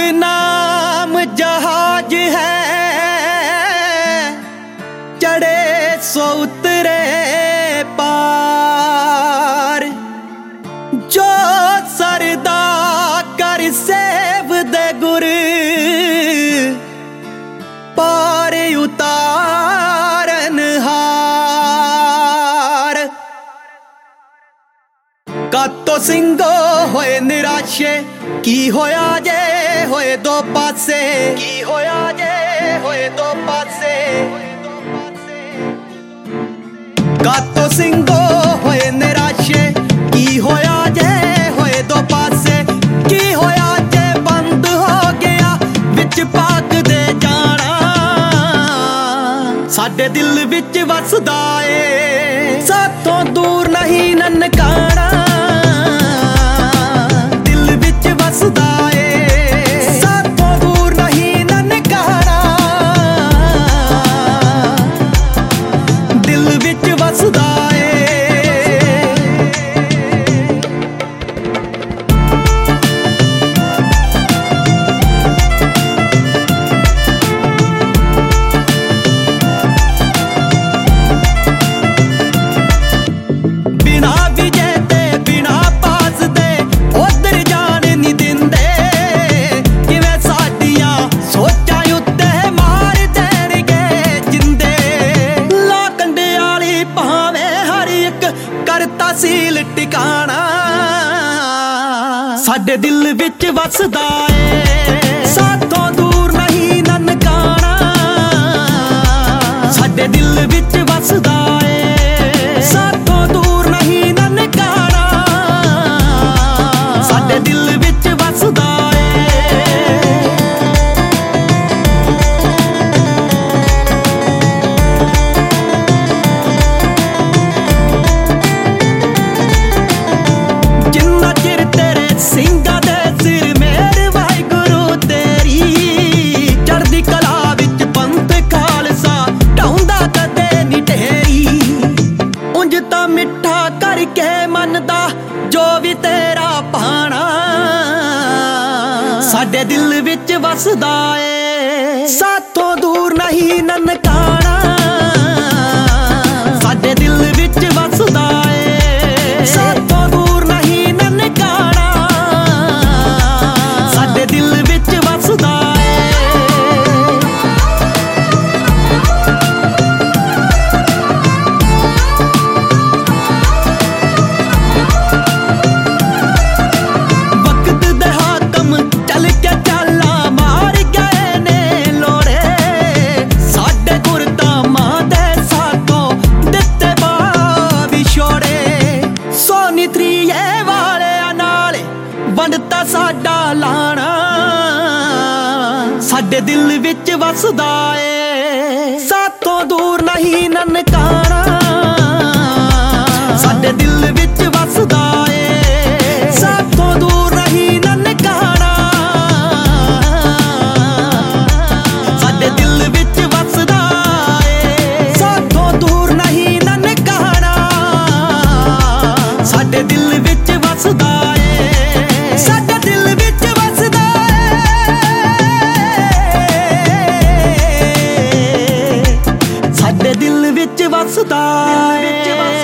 नाम जहाज है, चढ़े सो उतरे पार। जो सरदा कर सेव दे गुर, पार उतारन हार। कातो सिंगो होए निराशे, की होया जे होए दो पासे, की होया जे होए दो पासे। कातो सिंगो होए निराशे, की होया जे होए दो पासे। की होया जे बंद हो गया विच पाक दे जाना, साडे दिल विच वसदा ए साथों दूर नहीं ननकाना। दिल विच वसदा ए साथों दूर नहीं ननकाना, दिल विच वसदा ए। सील टिकाना साडे दिल विच वसदा ए साथों दूर नहीं ननकाना। साडे दिल विच वसदा ए साथों दूर नहीं ननकाना, साडे दिल विच वसदा करके मनदा जो भी तेरा पाना। साडे दिल विच वसदा ए साथों दूर नहीं ननकाना। साडे दिल विच वसदा ए साथों दूर नहीं ननकाना, साडे दिल विच वसदा बनता साडा लाना। साडे दिल विच वसदा ए साथों दूर नहीं ननकाना। साडे दिल विच वसदा ए साथों दूर नहीं ननकाना, साडे दिल विच वसदा ए साथों दूर नहीं ननकाना, साडे दिल विच वसदा साडे दिल विच वसदा ए, साडे दिल विच वसदा ए।